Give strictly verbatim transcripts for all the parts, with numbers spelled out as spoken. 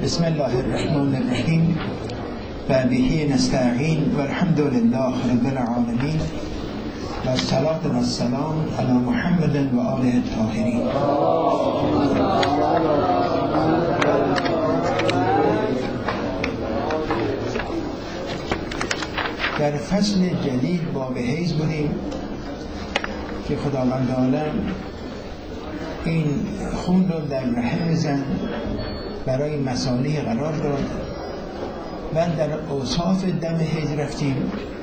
بسم الله الرحمن الرحیم و به نستعین و الحمد لله رب العالمین و الصلاة و السلام علی محمد و آله الطاهرین. در فصل جدید باب حیض بودیم که خداوند عالم این خون رو در رحم زن برای مصالح قرار داد. من در اوصاف دم حیض رفتیم،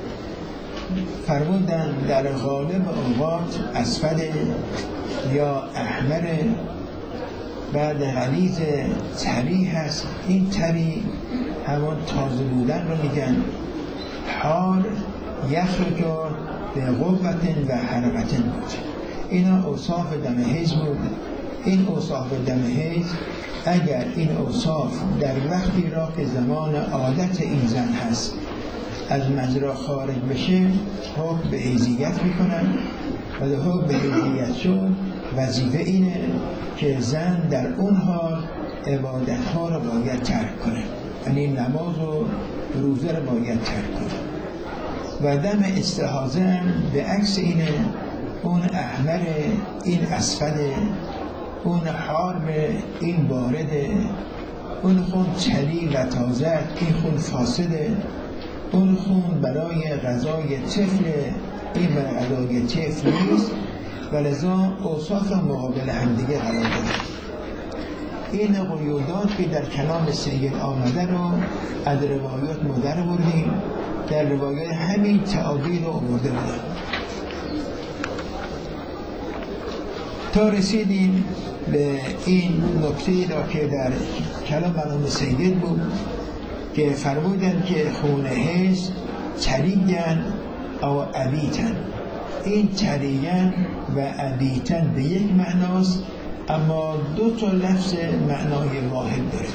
فرمودن در غالب اوقات اسود یا احمر، بعد غلیظ طری هست. این طری همون تازه بودن رو میگن. حار یخرج به قوت و حرکت بود. اینا اوصاف دم حیض بود. این اوصاف دم حیض اگر این اوصاف در وقتی را که زمان عادت این زن هست از مجرا خارج بشه حکم به حیضیت میکنن و در حکم به حیضیت شد وظیفه اینه که زن در اون حال عبادت ها را باید ترک کنه، یعنی نماز و روزه را باید ترک کنه. و دم استحاضه هم به عکس اینه، اون احمر این اسفده، اون حارم این بارده، اون خون طری و تازه این خون فاسده، اون خون برای غذای طفل این برای غذای طفل نیست و لذا اوصاف مقابل همدیگه قرار داده. این قیودات که در کلام سید آمده رو از روایات مدر بردیم، در روایات همین تعابیر رو آورده بودن تا رسیدیم به این نکته را که در کلام مرحوم سید بود که فرمودن که خون حیض طریگن او ابیتن. این طریگن و ابیتن به یک معناست، اما دو تا لفظ معنای واحد داره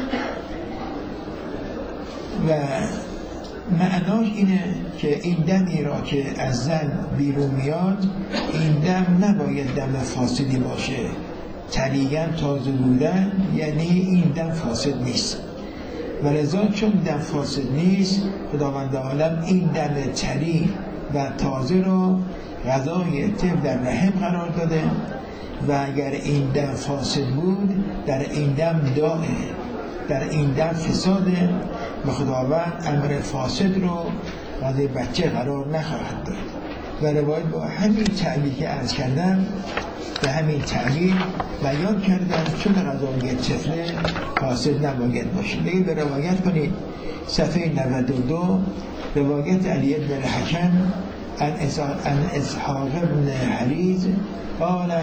و معناش اینه که این دمی را که از زن بیرون میاد این دم نباید دم فاسدی باشه. طریگن تازه بودن یعنی این دم فاسد نیست و لذا چون دم فاسد نیست خداوند عالم این دم طری و تازه رو غذای طفل در رحم قرار داده و اگر این دم فاسد بود در این دم داعه، در این دم فساده و خداوند امر فاسد رو برای بچه قرار نخواهد داد. و روایت با همین تعبیر که عرض کردم به همین تعبیر بیان کردن چون غذای طفل فاسد نباید باشه. دیگه به روایت کنید صفحه نود و دو روایت علی بن الحکم عن اسحاق بن حریز قال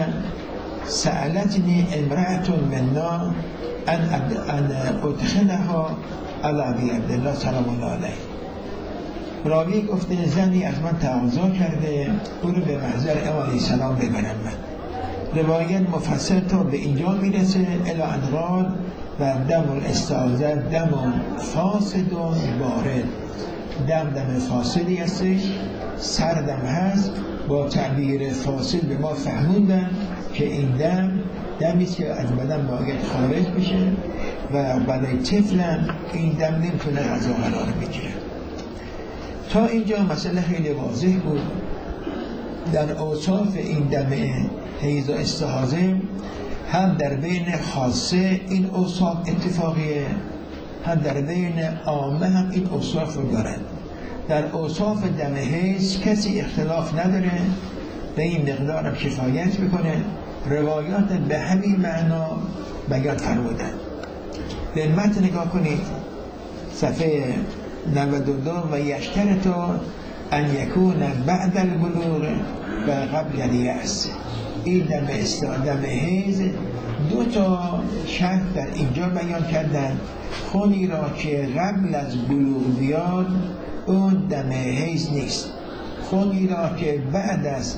سألتني امرأة منا ان ان ادخلها علی ابی عبدالله سلام الله علیه. راوی گفته زنی از من تقاضا کرده او رو به محضر امام علیه السلام ببرم. من روایت مفصل تا به اینجا میرسه الی ان قال و دم الاستعاضه دم فاسد و بارد. دم دم فاسدی هستش، سردم هست. با تعبیر فاسد به ما فهموندن که این دم دمیست که از بدن باید خارج بشه و برای طفلم این دم نمیتونه غذا قرار بگیره. تا اینجا مسئله خیلی واضح بود. در اوصاف این دم حیض و استحاضه هم در بین خاصه این اوصاف اتفاقیه، هم در بین عامه هم این اوصاف رو دارن. در اوصاف دم حیض کسی اختلاف نداره، به این مقدار هم کفایت میکنه. روایات به همین معنا بیان فرمودن. به متن نگاه کنید صفحه نود و دو و یشترط ان یکون بعد البلوغ و قبل الیأس. این دم استعاضه حیض دو تا شرط در اینجا بیان کردن. خونی را که قبل از بلوغ بیاد اون دم حیض نیست. خونی را که بعد از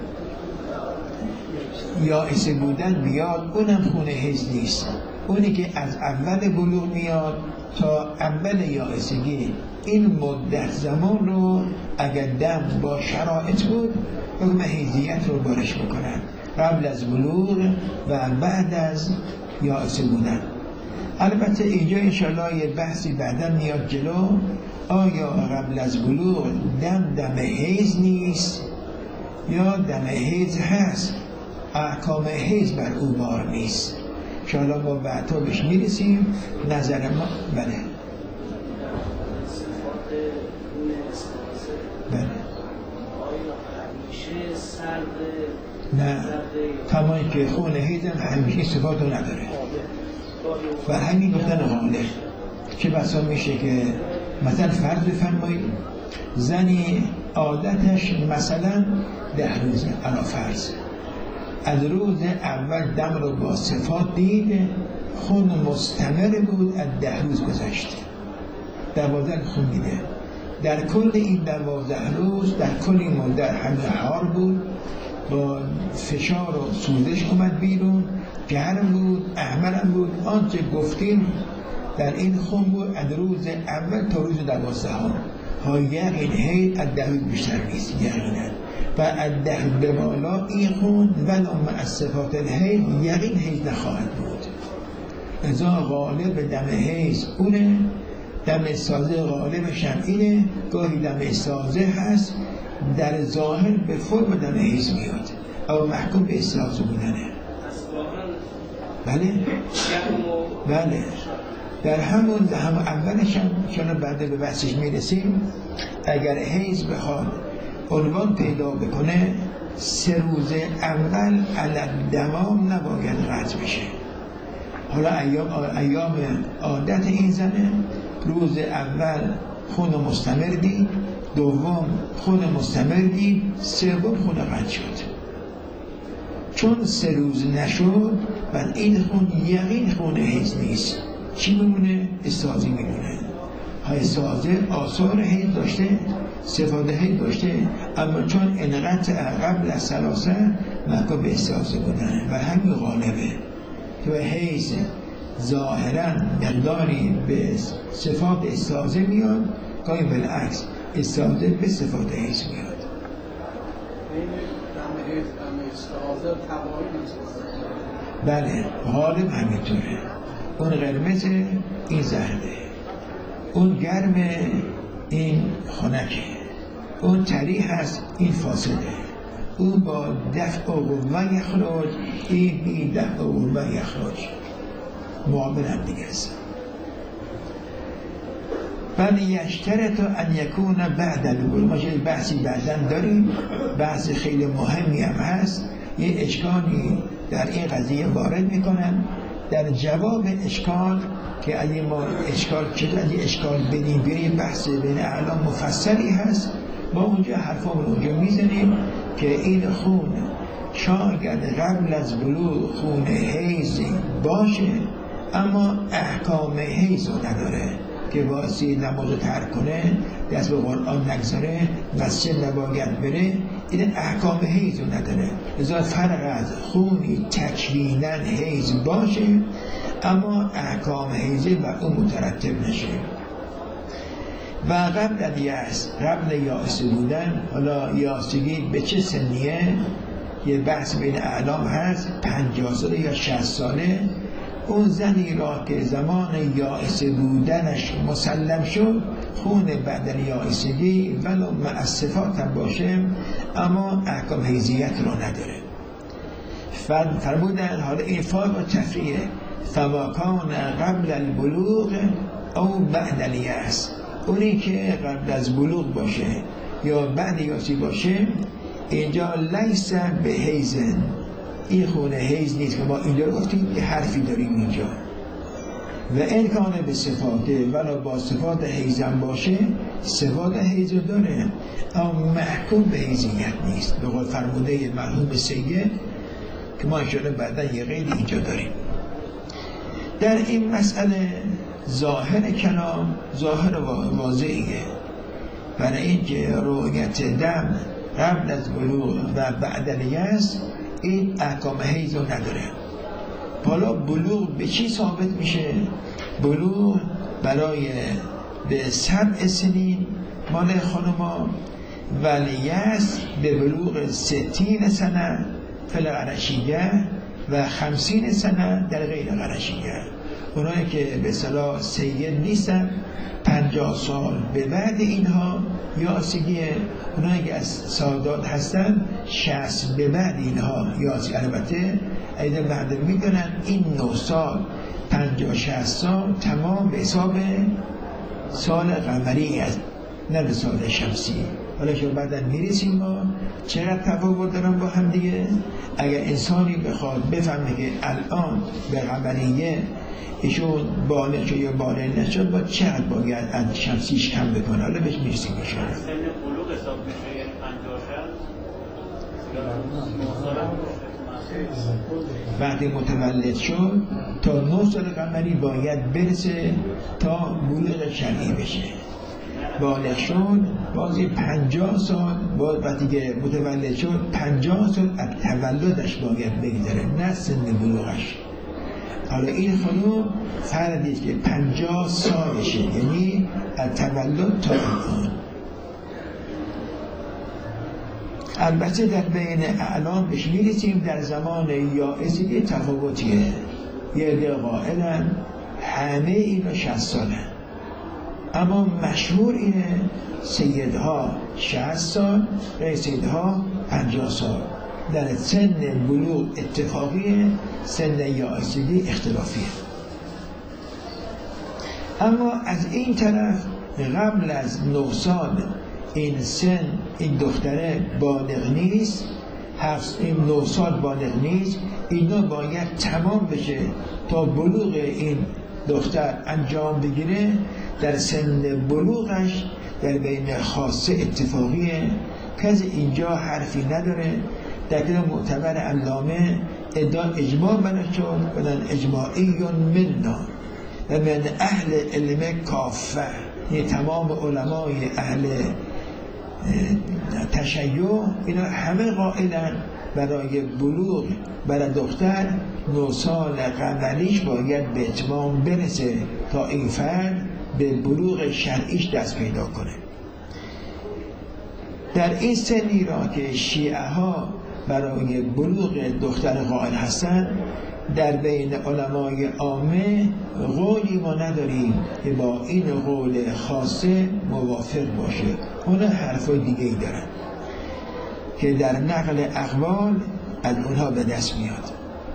یائسه بودن بیاد اونم خون حیض نیست. اونی که از اول بلوغ میاد تا اول یائسگی این مدت زمان رو اگر دم با شرایط بود حکم حیضیت رو بارش میکنن، قبل از بلوغ و بعد از یائسه بودن. البته اینجا انشاءالله یه بحثی بعدا میاد جلو، آیا قبل از بلوغ دم دم حیض نیست یا دم حیض هست، احکام حیض بر او بار نیست. انشاءالله ما بعدا بهش میرسیم. نظر ما بله بله نه، تمام که خون حیض همیشه صفات رو نداره و همین گفتن غالب. چه بسا میشه که مثلا فرض بفرمایید زنی عادتش مثلا ده روزه، علا فرض از روز اول دم رو با صفات دید، خون مستمر بود، از ده روز گذشت، دوازده خون میده. در کل این دوازده روز در کل این مدت همه حار بود، با فشار و سوزش اومد بیرون، گرم بود، احمرم بود. آنچه گفتیم در این خون بود از روز اول تا روز دوازدهم. ها یقین حیض از ده روز بیشتر نیست یقینا، و از ده به بالا این خون ولو مع صفات الحیض یقین حیض نخواهد بود. ازا غالب دم حیض اونه، دم سازه غالبش هم اینه. گاهی دم سازه هست در ظاهر به فرم دم حیض میاد او محکوم به استحاضه بودنه. بله بله در همون در همون اولش هم چون بعد به بحثش میرسیم، اگر حیض بخواد عنوان پیدا بکنه سه روز اول علت دوام نباید قطع بشه. حالا ایام, ایام عادت این زنه روز اول خون مستمر دید، دوم خون مستمر دید، سوم خون قطع شد. چون سه روز نشد بعد این خون یقین خون حیض نیست، چی میمونه؟ استحاضه میمونه. های استحاضه آثار حیض داشته، صفات حیض داشته، اما چون انقطع قبل از ثلاثه محکوم به استحاضه بودن و همین غالبه که حیض ظاهرا مقداری به صفات استحاضه میاد، گاهی بالعکس استحاضه به صفات حیض میاد. بله غالب همینطوره. اون قرمز این زرده، اون گرم این خنکه، اون طری هست این فاسده، اون با دفع و یخرج، این بی دفع و یخرج، معامل هم دیگه است. بل یشترط ان یکون بعد البلوغ. ما چه بحثی بعدن داریم، بحث خیلی مهمی هم هست. یه اشکالی در این قضیه وارد میکنن. در جواب اشکال که اگه ما اشکال چطور اگه اشکال بینیم بریم بحث بین اعلام مفصلی هست، ما اونجا حرفامون اونجا میزنیم که این خون شاید قبل از بلوغ خون حیض باشه اما احکام حیض رو نداره که واسه نماز رو ترک کنه، دست به قرآن نگذاره، مسجد نباید بره، این احکام حیض رو نداره. لذا فرق از خونی تکویناً حیض باشه اما احکام حیضی بر اون مترتب نشه. و قبل از یأس، قبل یائسه بودن، حالا یائسگی به چه سنیه؟ یه بحث بین اعلام هست، پنجاه ساله یا شصت ساله. اون زنی را که زمان یائسه بودنش مسلم شد، خون بعد یائسگی ولو مع صفات هم باشه اما احکام حیضیت رو نداره. فرمودن حالا این فرق و تفریعه، فواکان قبل البلوغ او بعد الیأس. اونی که قبل از بلوغ باشه یا بعد یاسی باشه اینجا لیس به حیضن، این خون حیض نیست که ما اینجا گفتیم، یه حرفی داریم اینجا. و این کانه به صفاته ولی با صفات حیضم باشه صفات حیض داره اما محکوم به حیضیت نیست، به قول فرموده مرحوم سید که ما انشاءالله بعدا یه غیر اینجا داریم. در این مسئله ظاهر کلام ظاهر واضحیه، برای اینکه رؤیت دم قبل از بلوغ و بعد الیأس این احکام حیض رو نداره. حالا بلوغ به چی ثابت میشه؟ بلوغ برای به سبع سنین مال خانما و الیأس به بلوغ ستین سنه فی القرشیه و خمسین سنه در غیر قرشیه. اونایی که به اصطلاح سید نیستن پنجاه سال به بعد اینها یاسیگیه، اونایی که از سادات هستن شصت به بعد اینها یاسیگی. البته ایده مردم میدونن این نه سال پنجاه شصت سال تمام به حساب سال قمری است نه به سال شمسی. حالا که بعدا میرسیم ما چقدر تفاوت دارن با هم دیگه. اگر انسانی بخواد بفهمه که الان به قمریه ایشون بالغ شد یا بالغ نشد با چقدر باید از شمسیش کم بکنه. حالا بهش میرسیم میشه. سن بلوغ حساب میشه یعنی پنجاه شد وقتی متولد شد تا نه سال قمری باید برسه تا بلوغ شرعی بشه. بالغ شد بازی پنجاه سال باید وقتی که متولد شد پنجاه سال از تولدش باید بگذره نه سن بلوغش. حالا این خانوم فردیست که پنجاه سالشه یعنی از تولد تا الان. البته در بین اعلام بهش میرسیم. در زمان یائسیگی تفاوتیه. یه عده قائلن همه اینا شصت ساله، اما مشهور اینه سیدها شصت سال و سیدها پنجاه سال. در سن بلوغ اتفاقیه، سن یائسیگی اختلافیه. اما از این طرف قبل از نه سال این سن این دختره بالغ نیست، هفت این نه سال بالغ نیست، اینا باید تمام بشه تا بلوغ این دختر انجام بگیره. در سن بلوغش در بین خاصه اتفاقیه، کسی اینجا حرفی نداره. در کتاب معتبر علامه ادعا اجماع بنا شد بدن اجماعی منا و من اهل علم کافه، یعنی تمام علمای اهل تشیع اینا همه قائلن برای بلوغ برای دختر نه سال قمریش باید به اتمام برسه تا این فرد به بلوغ شرعیش دست پیدا کنه. در این سنی را که شیعه ها برای بلوغ دختر قائل هستن، در بین علمای عامه قولی ما نداریم که با این قول خاصه موافق باشه. اونا حرفای دیگه ای دارن که در نقل اقوال از اونها به دست میاد.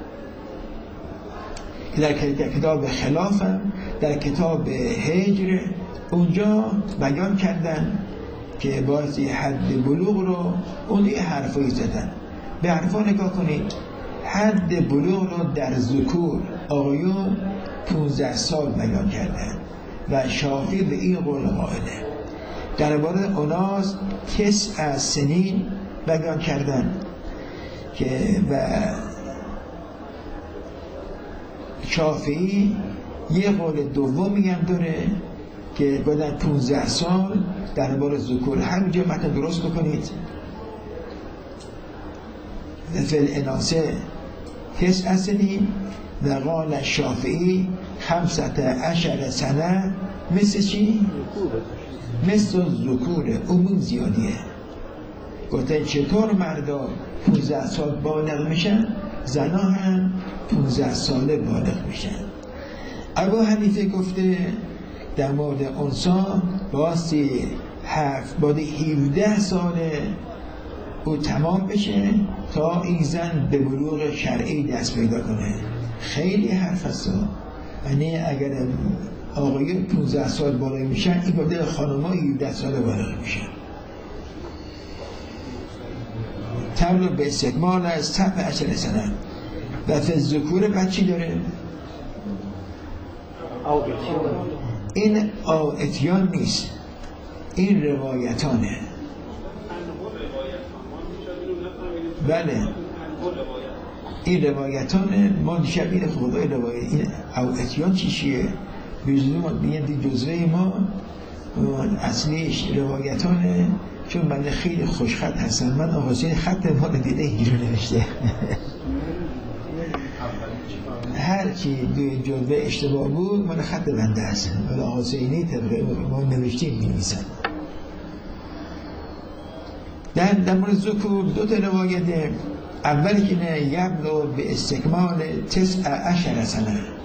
در کتاب خلافم در کتاب هجر اونجا بیان کردن که بازی حد بلوغ رو اون یه حرفایی زدن. به حرفا نگاه کنید. حد بلوغ رو در ذکور آقایون پونزده سال بیان کردن و شافعی به این قول قائله. درباره اوناس تسع از سنین بیان کردن که و شافعی یه قول دومی هم داره که بعد پونزده سال درباره ذکور. همینجا متن درست بکنید. فل اناسه تسع سنین و قال شافعی خمسة عشر سنه مثل چی؟ مثل ذکور عموم زیادیه. گفتن چطور مردا پونزده سال بالغ میشن، زنا هم پونزده ساله بالغ میشن. ابو حنیفه گفته در مورد انسا باستی هفت باید هفده ساله او تمام بشه تا این زن به بلوغ شرعی دست پیدا کنه. خیلی حرف هست. یعنی اگر آقایون پونزده سال بالغ میشن، این بوده خانم‌ها هفده سال بالغ میشن. تبلغ به استکمال از سبع عشر سنه. و فی الذکور بچی داره؟ این آیتیان نیست، این روایتانه. بله این روایتانه. ما شبیه خدای روایت این آیتیان چیشیه؟ بیان جزوه ما اصلیش روایتانه. چون من خیلی خوشخط هستم. من آقا حسین خط ما رو دیده اینجور نوشته. هر چی دوی جلوه اشتباه بود من خط بنده هست. ولی آقا حسینی طبقه ما نوشتیم می نویسن. در در مورد ذکور دو تا روایته. اولی که نه یبلغ به استکمال تسع عشر سنه،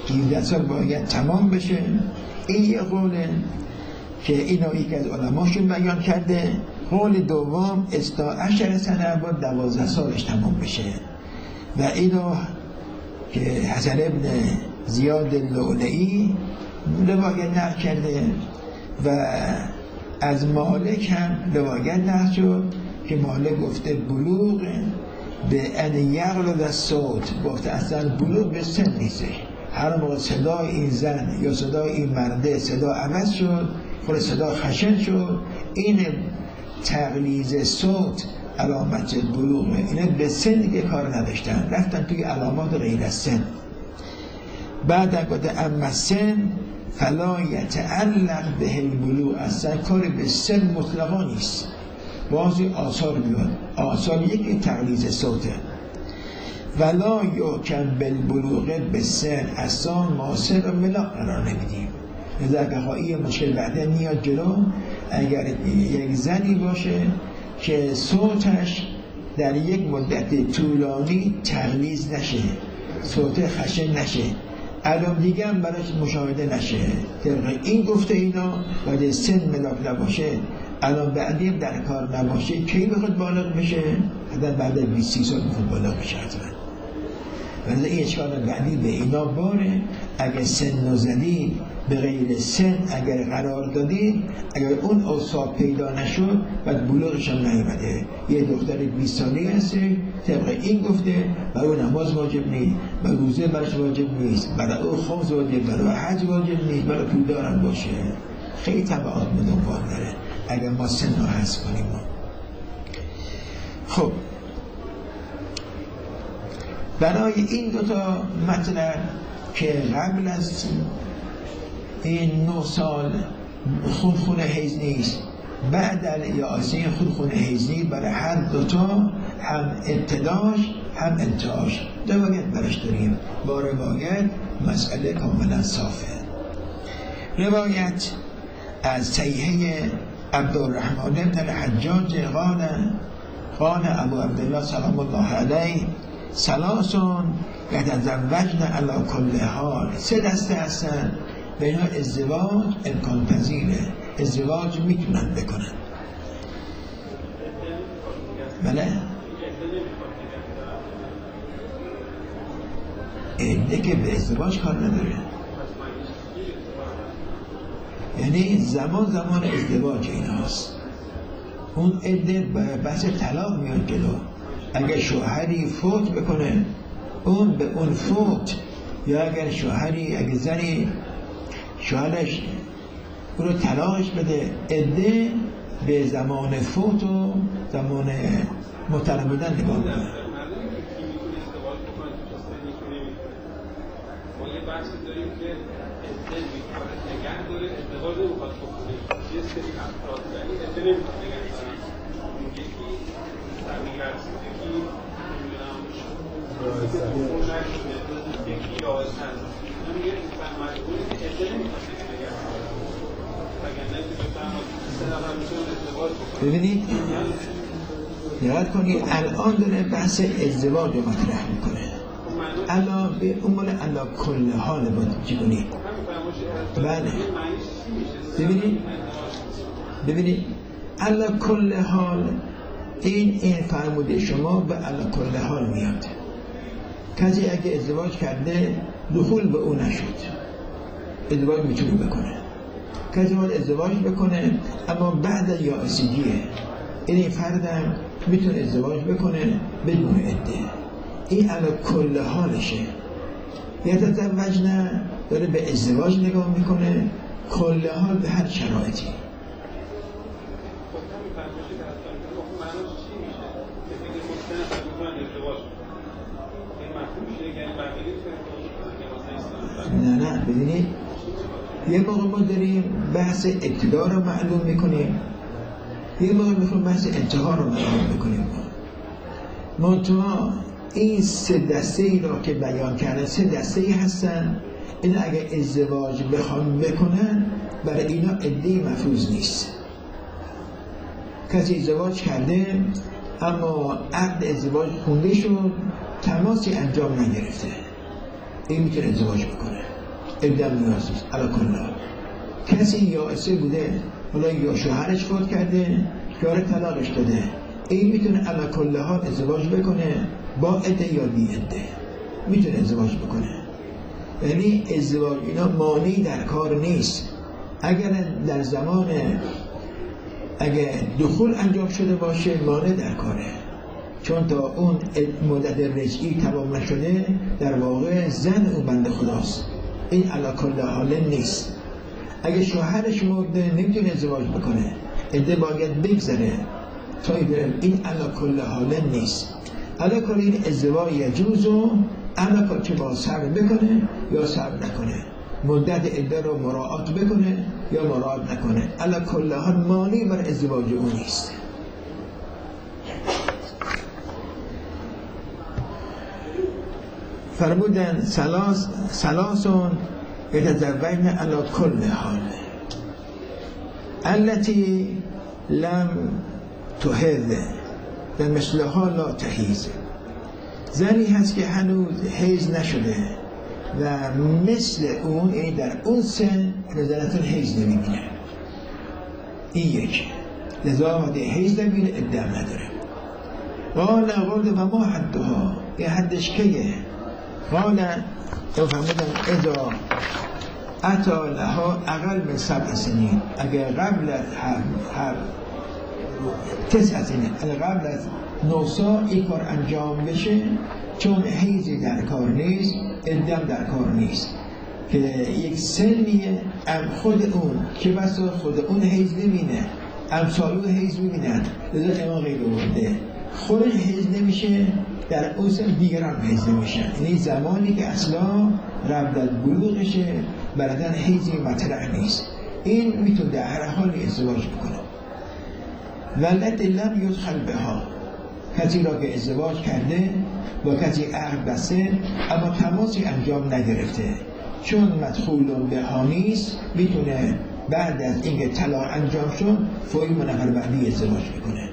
هفده سال باید تمام بشه. این یه قوله که اینو یکی از علماشون بیان کرده. قول دوم استا عشر سنه با دوازده سالش تمام بشه و اینو که حسن ابن زیاد لؤلؤی روایت نقل کرده و از مالک هم روایت نقل شد که مالک گفته بلوغ به ان یغلظ الصوت، گفته اصلا بلوغ به سن نیست. هر موقع صدای این زن یا صدای این مرده صدا عوض شد، خود صدا خشن شد، این تغلیظ صوت علامت بلوغه. اینا به سن دیگه کار نداشتن، رفتن توی علامات غیر از سن. بعد گفته اما سن فلا یتعلق به البلوغ، اصلا کاری به سن مطلقا نیست. بعضی آثار بیاد، آثار یکی تغلیظ صوته. ولا یحکم بالبلوغ به سن، اصلا ما سن رو ملاق قرار نمیدیم. لذا بخواهی مشکل بعدا میاد جلو. اگر یک زنی باشه که صوتش در یک مدت طولانی تغلیظ نشه، صوت خشن نشه، الان دیگه هم براش مشاهده نشه، طبق این گفته اینا باید سن ملاک نباشه، الان بعدی در کار نباشه، کی بخواد بالغ بشه؟ حتی بعد از بیست سال بخواد بالغ بشه حتما. ولی این اشکال بعدی به اینا باره. اگر سن نزدی به غیر سن اگر قرار دادی، اگر اون اوصاف پیدا نشد بعد بلوغش هم نیامده، یه دختر بیست ساله هسته طبق این گفته برای نماز واجب نیست، برای روزه برش واجب نیست، برای او خمس واجب، برای حج واجب نیست، برای پولدارم باشه. خیلی تبعات به دنبال داره اگر ما سن رو حذف کنیم. خب برای این دوتا مطلب که قبل از این نه سال خونخونه حیض نیست، بعد از یائسه خونخونه حیض نیست، برای هر دوتا هم ابتداش هم انتهاش روایت برش داریم. با روایت مسئله کاملا صافه. روایت از صحیحه عبدالرحمن بن الحجاج قال قال ابو عبدالله سلام الله علیه ثلاثون یتزوجن علی کل حال، سه دسته هستن به اینا ازدواج امکان پذیره، ازدواج میتونن بکنن. بله عده که به ازدواج کار نداره، یعنی زمان زمان ازدواج این هست. اون عده بحث طلاق میاد جلو. اگر شوهری فوت بکنه اون به اون فوت، یا اگر شوهری اگر زنی شوهرش اون رو طلاقش بده، عده به زمان فوت و زمان محترم بودن نگاه کنه. ما یه بحث داریم که عده میکنه نگه داره، ازدواج رو میخواد بکنه، یه سری افراد داری عده نمیخواد نگه دارن، یکی زمین هست، یکی نمیدونم اون نشده، یکی یاز هست، اینا میگه مجبوری که عده نمیخواد نگه دارن، اگر نمیتونه فهمت سه نفر میتونه ازدواج بکنه. ببینید یاد کنید الان داره بحث ازدواج رو مطرح میکنه. الا به عنوان الا کل حال باید چیکنید. بله ببینید ببینید الا کل حال این این فرموده شما به الا کل حال میاد. کسی اگه ازدواج کرده دخول به اون نشد، ازدواج میتونه بکنه. کسی باید ازدواج بکنه اما بعد یائسگیه، این فردم میتونه ازدواج بکنه بدون عده. این علا کل حالشه. یتزوج نه داره به ازدواج نگاه میکنه، کل حال به هر شرایطی. نه نه ببینید یه موقع ما داریم بحث ابتدا رو معلوم میکنیم، یه موقع میخوام بحث انتها رو معلوم میکنیم. منتها این سه دسته ای را که بیان کرده سه دسته ای هستن. این اگر ازدواج بخوام بکنن برای اینا عده‌ای مفروض نیست. کسی ازدواج کرده اما عقد ازدواج خونده شد، تماسی انجام نگرفته، این میتونه ازدواج بکنه. عده نیاز نیست. علی کل حال کسی یائسه بوده، حالا یا شوهرش فوت کرده یا طلاقش داده، این میتونه علی کل حال ازدواج بکنه با عده یا بی عده، میتونه ازدواج بکنه. یعنی ازدواج اینا مانعی در کار نیست. اگر در زمان اگر دخول انجام شده باشه مانع در کاره، چون تا اون مدت رجعی تمام نشده در واقع زن اون بنده خداست. این علی کل حال نیست. اگه شوهرش مرده نمیتونه ازدواج بکنه، عده باید بگذره تا این علی کل حال نیست. علی کل این ازدواج یجوز و علی کل چه با صبر بکنه یا صبر نکنه، مدت عده رو مراعات بکنه یا مراعات نکنه، علی کل حال مانعی بر ازدواج اون نیست. فرمودن سلاس سلاسون يتزوجن على كل حال التي لم تهذ و مثلها لا تحیز. زنی هست که هنوز حیض نشده و مثل اون، یعنی در اون سن نظرتون حیض نمیبینه. این یک، لذا وقتی حیض نمیبینه ادعا نداره. قال قول و ما حدها، یه حدش کیه؟ قال او فهمیدن اذا اتا لها اقل من سبع سنین، اگر قبل از هر تسع سنین، اگر قبل از نه سال این کار انجام بشه، چون حیضی در کار نیست، ادم در کار نیست، که یک سنیه خود اون که بسا خود اون حیض نمینه، امثالو حیض میبینن، لذا امام غیر برده خودش حیض نمیشه، در اون سن دیگران حیض نمیشن. یعنی زمانی که اصلا قبل از بلوغشه بردن حیضی مطرح نیست، این میتونه در هر حالی ازدواج بکنه. ولد لم یدخل بها، کسی را که ازدواج کرده با کسی عقد بسته اما تماسی انجام نگرفته، چون مدخول بها نیست، میتونه بعد از اینکه طلاق انجام شد فوری منفر بعدی ازدواج بکنه.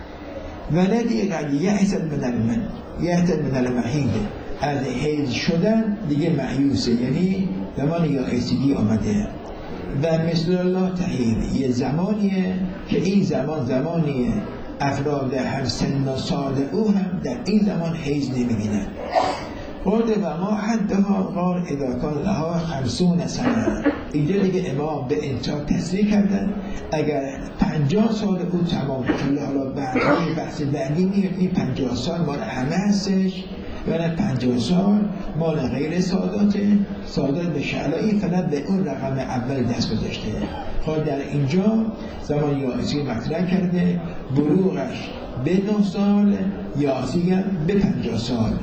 ولدی قد یحسد من المن یحسد من المحید، از حیض شدن دیگه معیوسه، یعنی زمان یا ایسیدی آمده. و مثل الله تحید، یه زمانیه که این زمان زمانیه افراد هر سن و سال او هم در این زمان حیض نمیبینن. قول و ما حدها قال اذا کان لها خمسون سنه، اینجا دیگه امام به انتها تصریح کردن اگر پنجاه سال او تمام شد، حالا بعد بحث بعدی میاد این پنجاه سال مال همه هستش یا نه پنجاه سال مال غیر ساداته، سادات به شعلایی فقط به اون رقم اول دست گذاشته. خواهد در اینجا زمان یائسی مطرح کرده، بلوغش به نه سال، یائسی به پنجاه سال.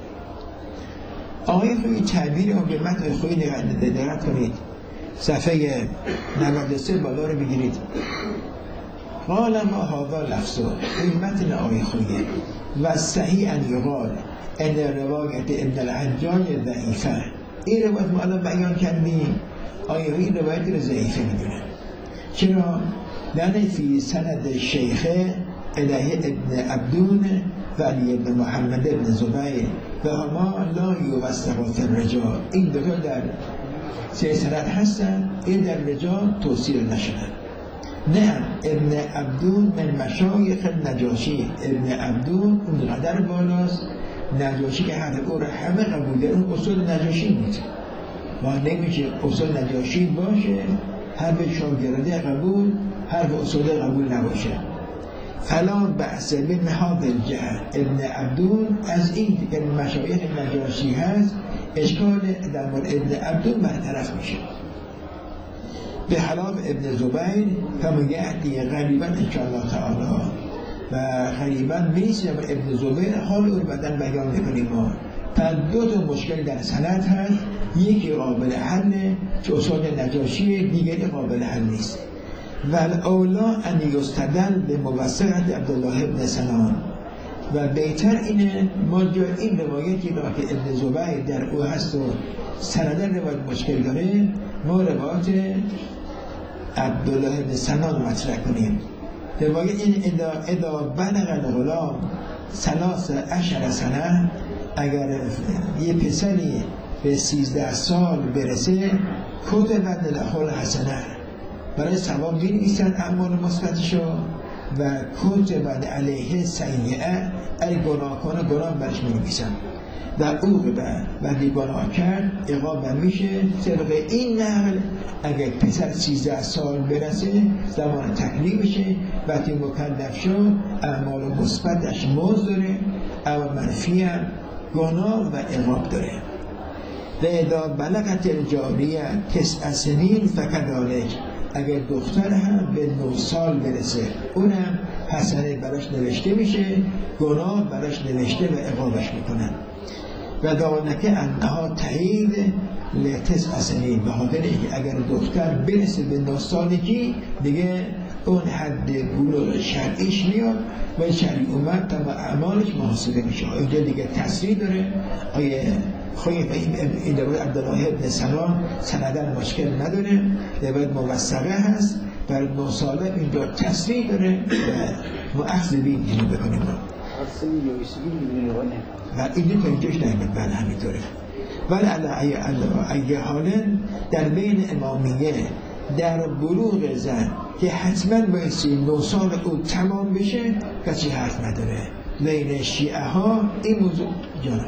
آقای خوی تعبیر رو به متن خوی دقت کنید، صفحه نود و سه بالا رو بگیرید. قال ما هذا لفظه، این متن آقای خویه. و صحیح ان یقال ان روایت ابن الحجاج ضعیفه، این روایت ما الان بیان کردیم آقای خوی روایت رو ضعیفه میدونه. چرا؟ لانه فی سند شیخه الیه ابن عبدون و علی ابن محمد ابن زبیر و هما لا یوثق فی الرجال، این دو تا در سه سند هستن، این در رجال توصیل نشدن. نه ابن عبدون من مشایخ نجاشی، ابن عبدون اون قدر بالاست، نجاشی که حرف او را همه قبوله، اون اصول نجاشی بود و نمیشه اصول نجاشی باشه حرف شاگرده قبول، حرف اصول قبول نباشه. فلا بحث به نهاد الجهل، ابن عبدون از این که مشایخ نجاشی هست اشکال در مورد ابن عبدون برطرف میشه. به خلاف ابن زبیر فمگهدی غریبا انشاءالله تعالی، و غریبا میشه ابن زبیر حال او بدن بیان میکنیم ما. پس دو تا مشکل در سند هست، یکی قابل حله که اصول نجاشی، دیگری قابل حل نیست. و الاولا ان یستدل به موثقت عبدالله ابن سنان، و بهتر اینه ما جا این روایتی را که ابن زبیر در او هست و سندن روایت مشکل داره، ما روایت عبدالله ابن سنان مطرح کنیم. روایت این ادا, ادا بلغ الغلام ثلاث عشر سنه، اگر یه پسری به سیزده سال برسه کتبت له الحسنه، برای ثواب می نویسن اعمال مثبتشو و کتبت علیه سیئه، اگه گناه کنه گناه برش می نویسن و عوقبه وقتی گناه کرد عقاب میشه. طبق این نقل اگر پسر سیزده سال برسه زمان تکلیفشه، وقتی مکلف شد اعمال مثبتش موز داره، اما منفی هم گناه و عقاب داره. و اذا بلغت الجاریه تسع سنین فکذالک، اگر دختر هم به نه سال برسه اونم حسنه براش نوشته میشه، گناه براش نوشته و عقابش میکنن. و دانکه انها تایید لتسع سنین، به خاطر اینکه اگر دختر برسه به نه سالگی دیگه اون حد بلوغ شرعیش میاد و شرعی اومد تا اعمالش محاسبه میشه. اینجا دیگه تصریح داره. آیه خواهی این روایت عبدالله ابن سلام سندن مشکل نداره، روایت موثقه هست، برای نه ساله اینجا تصریح داره و مؤخذ بین اینو بکنیم و اینجا تا اینجاش نهیمت بله همینطوره. ولی اگه حالا در بین امامیه در بلوغ زن که حتما بایستی نه سال او تمام بشه کسی حرف نداره. بین شیعه ها این موضوع جانم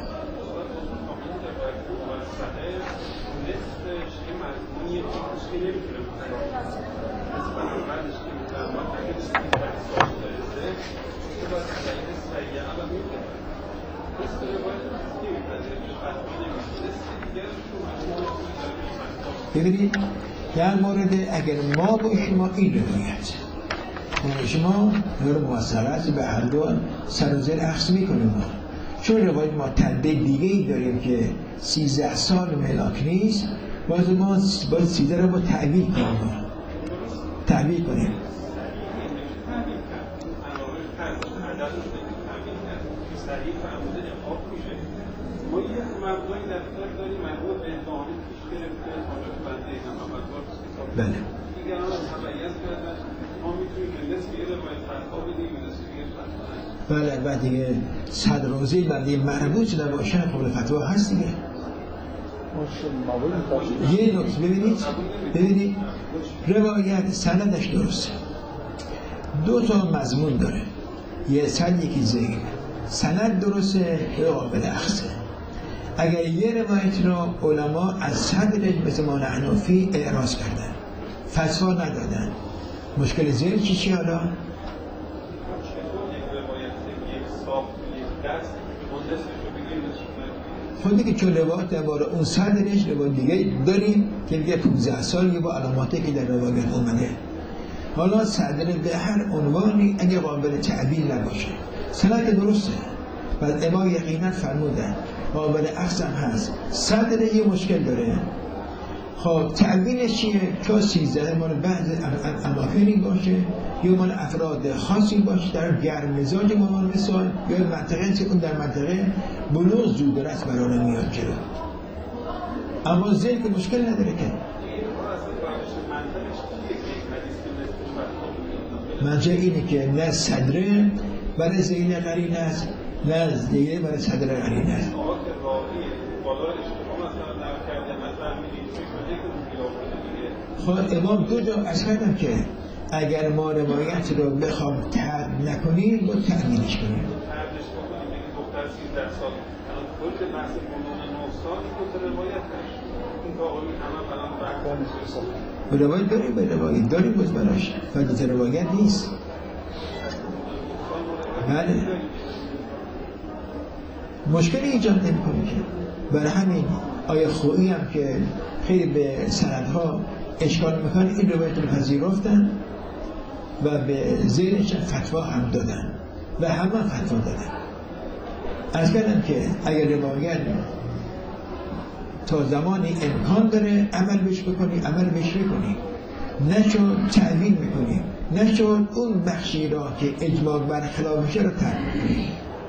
ببینید در مورد اگر ما با شما این روایت ما شما نور موثرات به هر دو سر و زیر اخذ میکنیم ما، چون روایت ما تنبیه دیگه ای داریم که سیزده سال ملاک نیست، باید ما باید سیزده رو با تعبیر کنیم تعبیر کنیم ما یک مبنای در کار داریم مربوط به اتهامی پیش گرفته حاجت بنده محمد بارس کتاب بله دیگران هم تبعیت کردن. ما میتونیم که نصف یه روایت فتوا بدیم و نصف یه فتوا ندیم. بله بعد دیگه صد روزی بنده مربوط شده باشن قبل فتوا هست دیگه. یه نکته ببینید ببینید روایت سندش درسته، دو تا مضمون داره، یه سند یکی زیر. سند درسته و قابل اخذه. اگر یه روایت رو علما از صدرش مثل ما حنفی اعراض کردن فتوا ندادن، مشکل زیر چی چی حالا؟ خود دیگه چون روایت درباره اون صدرش روایت دیگه داریم که میگه پانزده سال یه با علاماتی که در روایت اومده. حالا صدر به هر عنوانی اگه قابل تعبیر نباشه سند درسته، بعد امام یقینا فرمودن قابل اخذ هم هست، صدر یه مشکل داره. خب تعبیرش چیه؟ که سیزده مال بعض اماکنی باشه یا مال افراد خاصی باشه در گرم مزاج مامان مثال یا منطقه که اون در منطقه بلوغ زود رست برای میاد جلو، اما زیر که مشکل نداره که منجه اینه که نه صدره برای زین قرین است نه دیگه برای صدر قرین است. خب امام دو جا از کردم که اگر ما روایت رو بخوام ترد نکنیم با تأمینش کنیم. به روایت داریم به روایت داریم باز براش فقط روایت نیست. بله مشکلی ایجاد نمی کنه که برای همین آیه خویی هم که خیلی به سندها اشکال میکنه این روایت رو پذیرفتن و به زیرش فتوا هم دادن و همه فتوا دادن. از کردم که اگر روایت تا زمانی امکان داره عمل بش بکنی عمل بش بکنی، نشد تعویل میکنی، نشد اون بخشی را که اجماع برخلاف میشه رو ترک میکنی.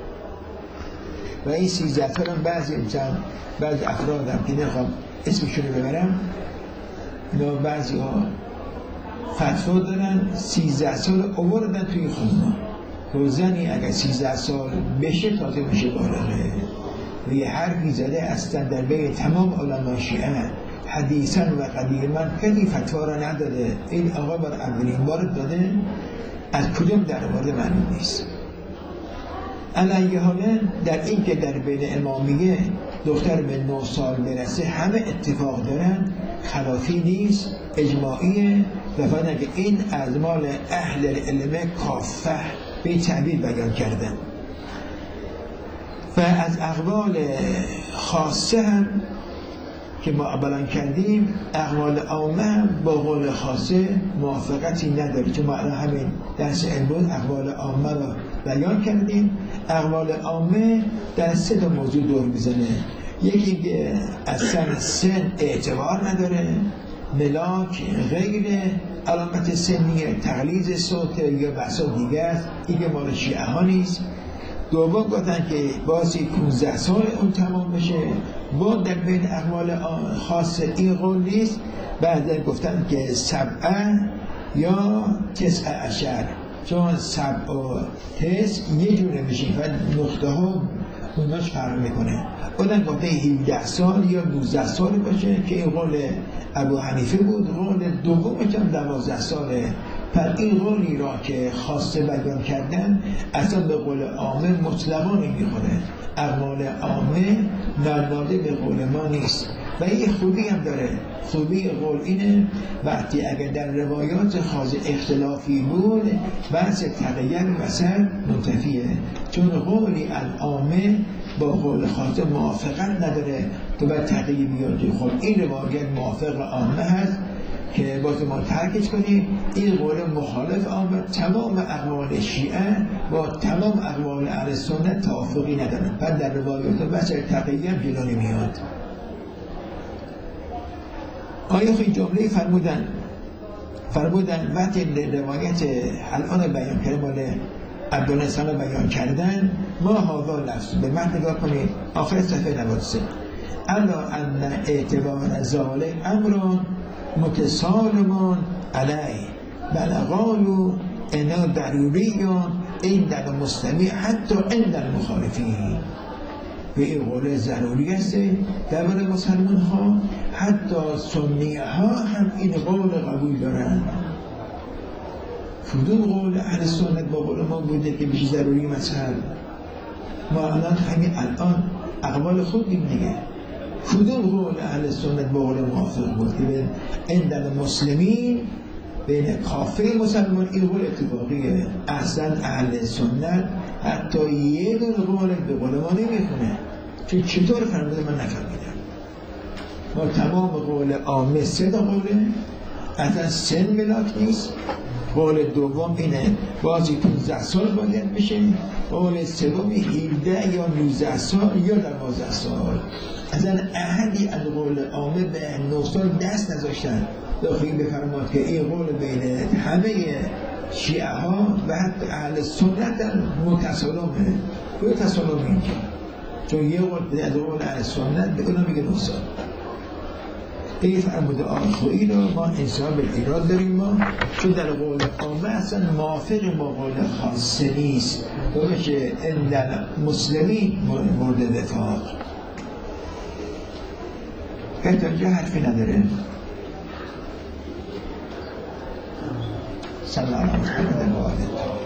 و این سیزده سال هم بعضی امچان بعضی افراد هم که نخوام اسمشون رو ببرم اینا بعضی ها فتوا دارن سیزده سال آوردن توی خونه و زنی اگر سیزده سال بشه تازه میشه بالغه. و یه حرفی زده اصلا در بین تمام علما شیعه حدیثاً و قدیماً خیلی فتوا را نداده. این آقا بر اولین بار داده، از کدوم در مورد معلوم نیست. علیه حالا در این که در بین امامیه دختر به نه سال برسه همه اتفاق دارن، خلافی نیست، اجماعیه و فقط که این از مال اهل علم کافه به تعبیر بیان کردن. و از اقوال خاصه هم که ما بیان کردیم، اقوال عامه هم با قول خاصه موافقتی نداره، چون ما همین درس امروز اقوال عامه رو بیان کردیم. اقوال عامه در سه تا موضوع دور میزنه. یکی که اصلا سن اعتبار نداره، ملاک غیر علامت سنیه، تقلیز صوت یا بحثا دیگه است، این که مال شیعه ها نیست. دوم گفتن که بازی پونزده سال اون تمام بشه، با در بین اقوال خاص این قول نیست. بعد گفتن که سبعه یا تسعه عشر، چون سبع و تسع یه جوره میشین و نقطه ها اوناش فرق میکنه. اونم گفته هجده سال یا نوزده سال باشه که این قول ابو حنیفه بود. قول دومش هم دوازده ساله. پس این قولی را که خاصه بیان کردن اصلا به قول عامه مطلقا نمیخوره. اقوال عامه نرناده به قول ما نیست. و این خوبی هم داره. خوبی قول اینه وقتی اگر در روایات خاص اختلافی بود بحث تغییر مثل منتفیه، چون قولی العامه با قول خاص موافقت نداره تو باید تغییر بیاری. خب این روایت موافق عامه هست که باز ما ترکش کنیم. این قول مخالف عامه تمام اقوال شیعه با تمام اقوال اهل سنت توافقی ندارن. بعد در روایات بحث تغییر جلو نمیاد. آیا خیلی جمله فرمودن فرمودن وقتی روایت الان بیان کردن مال عبدالنسان رو بیان کردن، ما هاوا لفظ به متن نگاه کنید آخر صفحه نود و سه. الا ان اعتبار زاله امرون متسالمون علیه بل قالوا انا ضروریون این در مستمع حتی این در مخالفین. به این قول ضروری است در برای مسلمان ها، حتی سنی ها هم این قول قبول دارن. کدوم قول اهل سنت با قول ما بوده که بشه ضروری مثلا؟ ما الان همین الان اقوال خود دیم دیگه. کدوم قول اهل سنت با قول موافق بود که بین این در مسلمین بین کافر مسلمان این قول اتفاقیه؟ اصلا اهل سنت حتی یه دون قول به قول ما نمیخونه. چون چطور فرموده من نفهمیدم. ما تمام قول عامه سه تا قوله، اصلا سن ملاک نیست. قول دوم اینه بازی پونزده سال باید بشه. قول سوم هجده یا نوزده سال یا دوازده سال. اصلا احدی از قول عامه به نه سال دست نذاشتن. داخلی بفرماد که این قول بین همه شیعه ها و حتی اهل سنت هم متسالمه. به تسالم اینجا چون یه قول از قول اهل سنت به اونا میگه نه سال. این فرموده آخوئی رو ما انسان به ایراد داریم ما، چون در قول عامه اصلا موافق با قول خاصه نیست. درسته این در مسلمین مورد وفاق. که تا اینجا حرفی نداره. صلی الله علیه و آله.